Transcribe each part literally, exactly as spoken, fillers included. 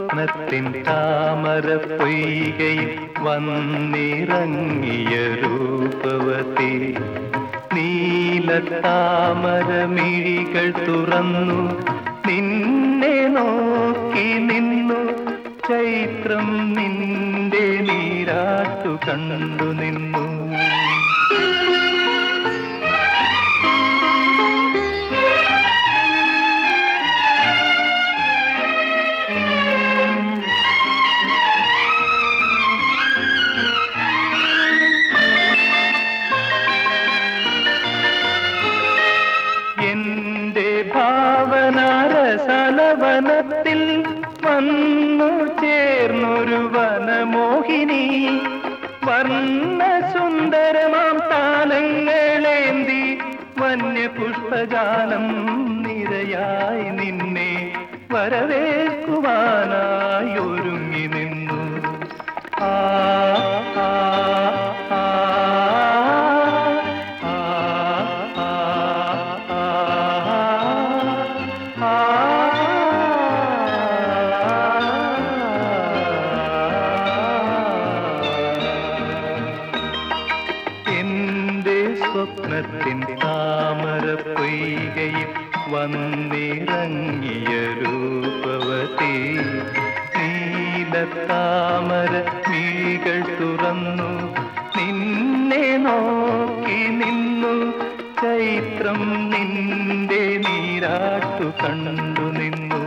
സ്വപ്നത്തിൻ താമര പൊയ്കയിൽ വന്നിറങ്ങിയ രൂപവതി നീലത്താമരമിഴികൾ തുറന്നു നിന്നെ നോക്കി നിന്നു ചൈത്രം നിന്റെ നീരാട്ടു കണ്ടു നിന്നു. എന്റെ ഭാവനാരസലവനത്തിൽ വന്നു ചേർന്നൊരു വനമോഹിനി വർണ്ണ സുന്ദരമാം താലങ്ങളേന്തി വന്യപുഷ്പജാലം നിരയായി നിന്നെ വരവേൽക്കുവാനായി ഒരുങ്ങി നിന്നു. ആ ആ ആ എന്റെ സ്വപ്നത്തിൻ താമര പൊയ്കയിൽ വന്നിറങ്ങിയ രൂപവതി നീലത്താമര മിഴികൾ തുറന്നു നിന്നെ നോക്കി നിന്നു ചൈത്രം നിന്റെ നീരാട്ടു കണ്ടു നിന്നു.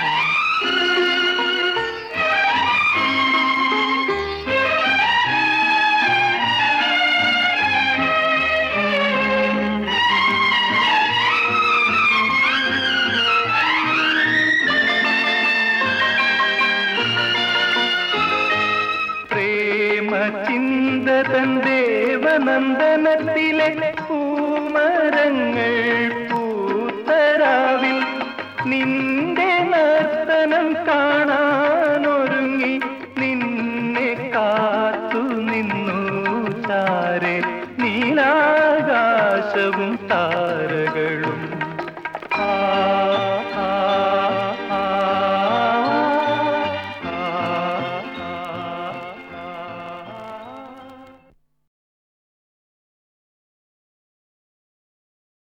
ചിന്തതൻ ദേവനന്ദനത്തിലെ പൂമരങ്ങൾ പൂത്തരാവിൽ നിന്റെ നർത്തനം കാണാനൊരുങ്ങി നിന്നെ കാത്തു നിന്നു ചാരെ നീലാകാശവും താ